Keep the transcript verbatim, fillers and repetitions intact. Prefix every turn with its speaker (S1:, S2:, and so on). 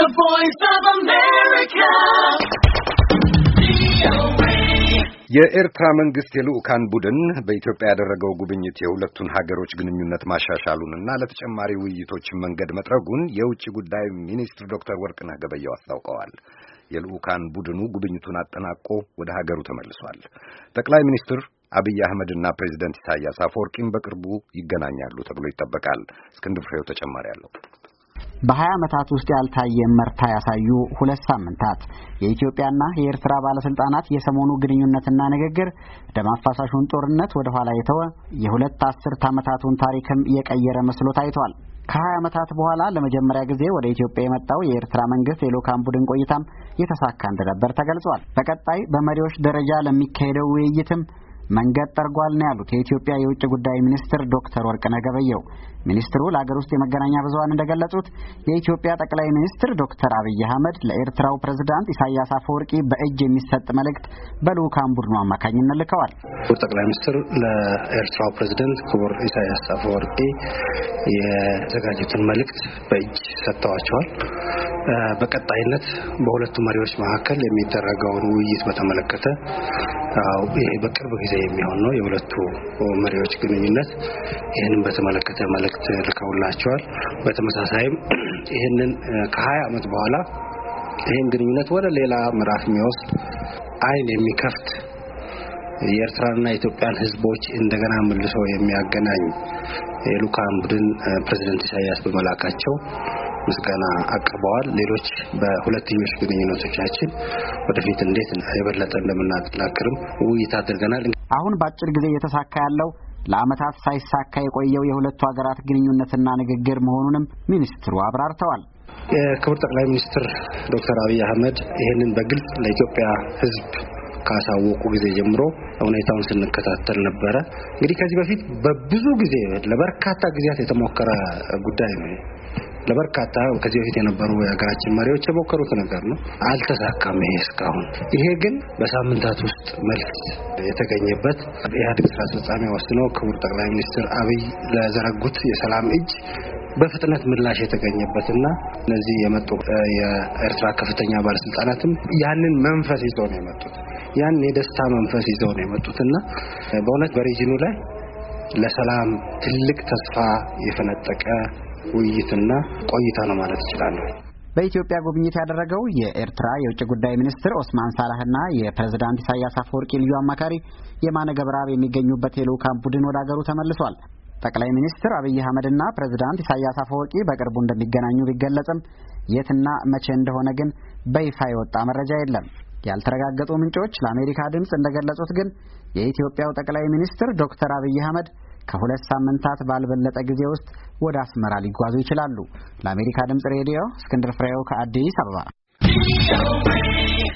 S1: voice of America.
S2: የኤርትራ መንግስት የልኡካን ቡድን በኢትዮጵያ ያደረገው ጉብኝት የሁለቱን ሀገሮች ግንኙነት ማሻሻሉንና ለተጨማሪ ውይይቶች መንገድ መጥረጉን የውጭ ጉዳይ ሚኒስትር ዶክተር ወርቅነህ ገበየሁ አስታውቀዋል። የልኡካን ቡድኑ ጉብኝቱን አጠናቆ ወደ ሀገሩ ተመልሷል። ጠቅላይ ሚኒስትር አብይ አህመድ እና ፕሬዝዳንት ኢሳያስ አፈወርቂም በቅርቡ ይገናኛሉ ተብሎ ይጠበቃል። እስክንድር ፍሬው ተጨማሪ አለው።
S3: በሀያ ዓመታት ውስጥ ያልታየ መርታ ያሳዩ ሁለት ሳምንታት የኢትዮጵያና የኤርትራ ባለስልጣናት የሰሞኑ ግንኙነትና ንግግር ደም አፋሳሹን ጦርነት ወደ ኋላ የተወ የሁለት አስርት ዓመታቱን ታሪክም የቀየረ መስሎ ታይቷል። ከሀያ ዓመታት በኋላ ለመጀመሪያ ጊዜ ወደ ኢትዮጵያ የመጣው የኤርትራ መንግስት የልኡካን ቡድን ቆይታም የተሳካ እንደነበር ተገልጿል። በቀጣይ በመሪዎች ደረጃ ለሚካሄደው ውይይትም መንገድ ጠርጓል ነው ያሉት የኢትዮጵያ የውጭ ጉዳይ ሚኒስትር ዶክተር ወርቅነህ ገበየሁ። ሚኒስትሩ ለሀገር ውስጥ የመገናኛ ብዙሃን እንደገለጹት የኢትዮጵያ ጠቅላይ ሚኒስትር ዶክተር አብይ አህመድ ለኤርትራው ፕሬዝዳንት ኢሳያስ አፈወርቂ በእጅ የሚሰጥ መልእክት በልኡካን ቡድኑ አማካኝነት ልከዋል።
S4: ጠቅላይ ሚኒስትር ለኤርትራው ፕሬዝዳንት ክቡር ኢሳያስ አፈወርቂ የዘጋጁትን መልእክት በእጅ ሰጥተዋቸዋል። በቀጣይነት በሁለቱ መሪዎች መካከል የሚደረገውን ውይይት በተመለከተ ይሄ በቅርብ ጊዜ የሚሆን ነው የሁለቱ መሪዎች ግንኙነት። ይሄንን በተመለከተ መልእክት ልከውላቸዋል። በተመሳሳይም ይሄንን ከሀያ ዓመት በኋላ ይሄን ግንኙነት ወደ ሌላ ምዕራፍ የሚወስድ አይን የሚከፍት የኤርትራና የኢትዮጵያን ሕዝቦች እንደገና መልሶ የሚያገናኝ የልኡካን ቡድን ፕሬዝዳንት ኢሳያስ በመላካቸው ምስጋና አቅርበዋል። ሌሎች በሁለትዮሽ ግንኙነቶቻችን ወደፊት እንዴት የበለጠ እንደምናጠናክርም ውይይት አድርገናል።
S3: አሁን በአጭር ጊዜ እየተሳካ ያለው ለዓመታት ሳይሳካ የቆየው የሁለቱ ሀገራት ግንኙነትና ንግግር መሆኑንም ሚኒስትሩ አብራርተዋል።
S4: የክቡር ጠቅላይ ሚኒስትር ዶክተር አብይ አህመድ ይህንን በግልጽ ለኢትዮጵያ ሕዝብ ካሳወቁ ጊዜ ጀምሮ ሁኔታውን ስንከታተል ነበረ። እንግዲህ ከዚህ በፊት በብዙ ጊዜ ለበርካታ ጊዜያት የተሞከረ ጉዳይ ነው። ለበርካታ ከዚህ በፊት የነበሩ የሀገራችን መሪዎች የሞከሩት ነገር ነው፣ አልተሳካም። ይሄ እስካሁን ይሄ ግን በሳምንታት ውስጥ መልስ የተገኘበት የኢህአዴግ ስራ አስፈጻሚ ወስኖ ክቡር ጠቅላይ ሚኒስትር አብይ ለዘረጉት የሰላም እጅ በፍጥነት ምላሽ የተገኘበትና እነዚህ የመጡ የኤርትራ ከፍተኛ ባለስልጣናትም ያንን መንፈስ ይዘው ነው የመጡት። ያን የደስታ መንፈስ ይዘው ነው የመጡትና በእውነት በሪጂኑ ላይ ለሰላም ትልቅ ተስፋ የፈነጠቀ ውይይትና ቆይታ ነው ማለት ይችላል።
S3: በኢትዮጵያ ጉብኝት ያደረገው የኤርትራ የውጭ ጉዳይ ሚኒስትር ኦስማን ሳላህና የፕሬዝዳንት ኢሳያስ አፈወርቂ ልዩ አማካሪ የማነ ገብረአብ የሚገኙበት የልኡካን ቡድን ወደ ሀገሩ ተመልሷል። ጠቅላይ ሚኒስትር አብይ አህመድና ፕሬዝዳንት ኢሳያስ አፈወርቂ በቅርቡ እንደሚገናኙ ቢገለጽም የትና መቼ እንደሆነ ግን በይፋ የወጣ መረጃ የለም። ያልተረጋገጡ ምንጮች ለአሜሪካ ድምፅ እንደገለጹት ግን የኢትዮጵያው ጠቅላይ ሚኒስትር ዶክተር አብይ አህመድ ከሁለት ሳምንታት ባልበለጠ ጊዜ ውስጥ ወደ አስመራ ሊጓዙ ይችላሉ። ለአሜሪካ ድምፅ ሬዲዮ እስክንድር ፍሬው ከአዲስ አበባ